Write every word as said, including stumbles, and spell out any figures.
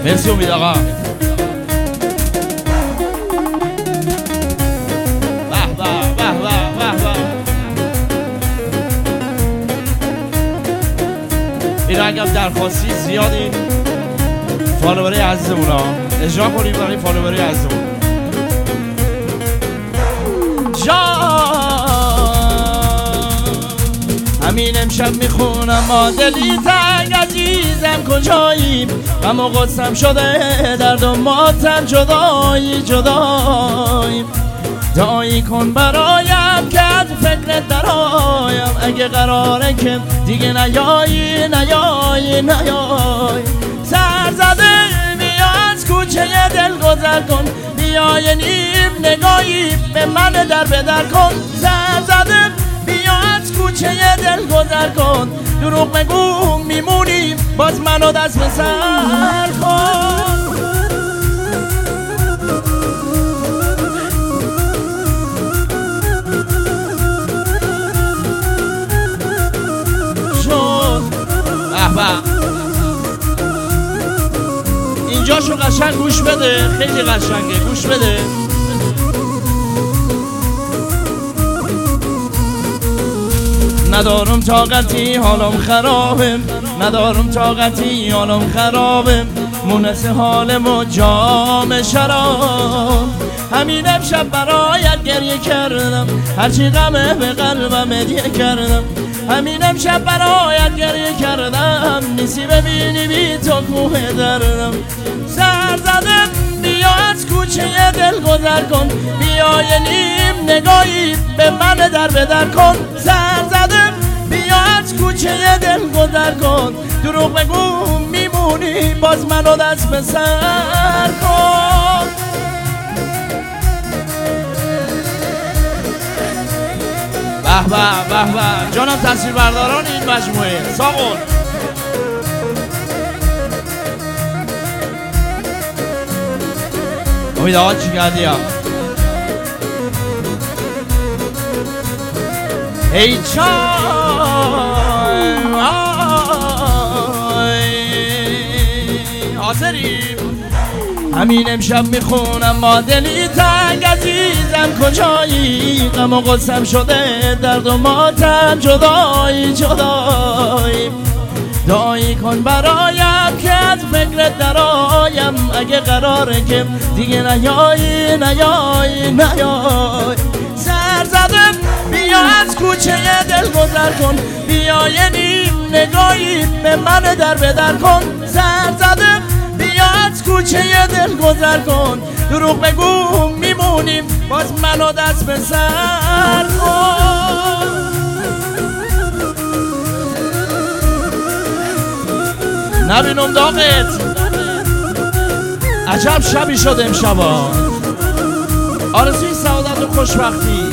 مرسی امید آقا. به به به به به به. این اگه درخواستی زیادی فالووری عزیزمون ها اجرا کنیم برای فالووری عزیزمون. همین امشب میخونم ما دلی تنگ عزیزم کجاییم، غم و غصم شده درد و ماتم جدایی جداییم. دعایی کن برایم که از فکرت درایم، اگه قراره که دیگه نیایی نیایی نیایی. سر زده بیا از کوچه دل گذر کن، بیا یه نیم نگاهی به من در بدر کن. سر زده بیا از کوچه دل گذر کن، دروغ بگو میمونی باز منو دست به سر کن. شد احبا اینجاشو قشنگ گوش بده، خیلی قشنگه، گوش بده. ندارم طاقتی حالم خرابه، ندارم طاقتی حالم خرابه، مونس حالم و جام شراب. همین امشب برایت گریه کردم، هرچی غمه به قلبم هدیه کردم. همین امشب برایت گریه کردم، نیستی ببینی بی تو کوه دردم. سر زدم بیا از کوچه دل گذر کن، بیا یه نیم نگاهی به من در بدر کن. سر زدم بیا از کوچه دل گذر کن، دروغ بگو میمونی باز منو دست به سر کن. به به به به جانم تصویربرداران این مجموعه ساقون. امید آقا چی کردی ها؟ ای چای حاضریم. همین امشب میخونم ما دلی تنگ عزیزم کجایی، غم و غصم شده درد و ماتم جدایی جدایی. دعایی کن برایم که از فکرت درایم، اگه قراره که دیگه نیایی نیایی نیایی. سر زدم بیا از کوچه دل گذر کن، بیا یه نیم نگاهی به من در بدر کن. سر زدم بیا از کوچه دل گذر کن، دروغ بگو میمونیم باز منو دست به سر کن. نبینم داغت عجب شبی شد امشبا، آرزوی سعادت و خوشبختی.